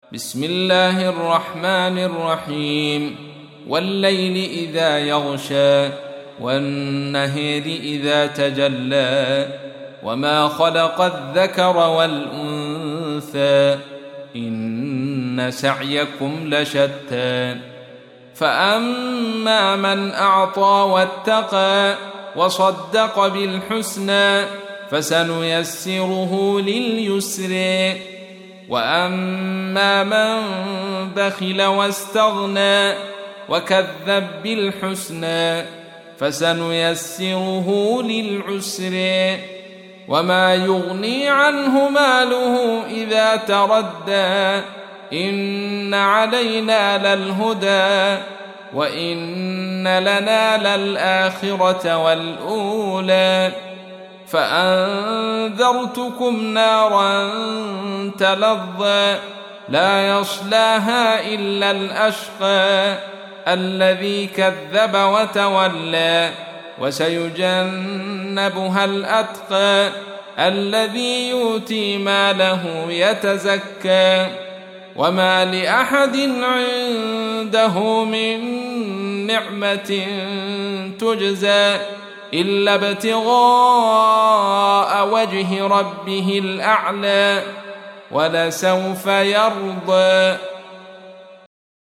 بسم الله الرحمن الرحيم والليل إذا يغشى والنهر إذا تجلى وما خلق الذكر والأنثى إن سعيكم لشتى فأما من أعطى واتقى وصدق بالحسنى فسنيسره لليسر وأما من بخل واستغنى وكذب بالحسنى فسنيسره للعسر وما يغني عنه ماله إذا تردى إن علينا للهدى وإن لنا للآخرة والأولى فأنذرتكم نارا تلظى لا يصلاها إلا الأشقى الذي كذب وتولى وسيجنبها الأتقى الذي يؤتي ماله يتزكى وما لأحد عنده من نعمة تجزى إلا ابتغاء وجه ربه الأعلى ولسوف يرضى.